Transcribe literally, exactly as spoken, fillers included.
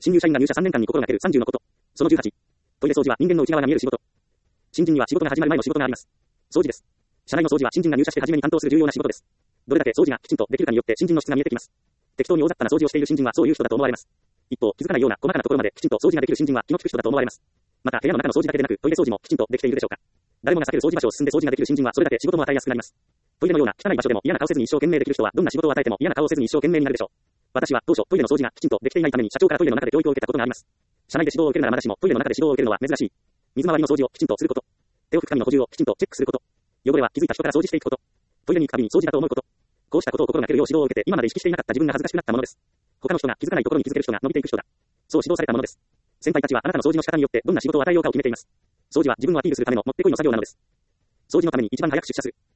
新入社員が入社さんねんかんに心がけるさんじゅうのこと。そのじゅうはち。トイレ掃除は人間の内側が見える仕事。新人には仕事が始まる前の仕事があります。掃除です。社内の掃除は新人が入社して初めに担当する重要な仕事です。どれだけ掃除がきちんとできるかによって新人の質が見えてきます。適当に大雑把な掃除をしている新人はそういう人だと思われます。一方、気づかないような細かなところまできちんと掃除ができる新人は気の利く人だと思われます。また、部屋の中の掃除だけでなく、トイレ掃除もきちんとできているでしょうか。誰もが避ける掃除場所を進んで掃除ができる新人はそれだけ仕事も与えやすくなります。トイレのような汚い場所でも嫌な顔せずに一生懸命できる人はどんな仕事を与えても嫌な顔をせずに一生懸命になるでしょう。私は当初トイレの掃除がきちんとできていないために社長からトイレの中で教育を受けたことがあります。社内で指導を受けるならまだしもトイレの中で指導を受けるのは珍しい。水回りの掃除をきちんとすること。手を拭く紙の補充をきちんとチェックすること。汚れは気づいた人から掃除していくこと。トイレに行くたびに掃除だと思うこと。こうしたことを心がけるよう指導を受けて今まで意識していなかった自分が恥ずかしくなったものです。他の人が気づかないところに気づける人が伸びていく人だ。そう指導されたものです。先輩たちはあなたの掃除の仕方によってどんな仕事を与えようかを決めています。掃除は自分をアピールするためのもってこいの作業なのです。掃除のために一番早く出社する。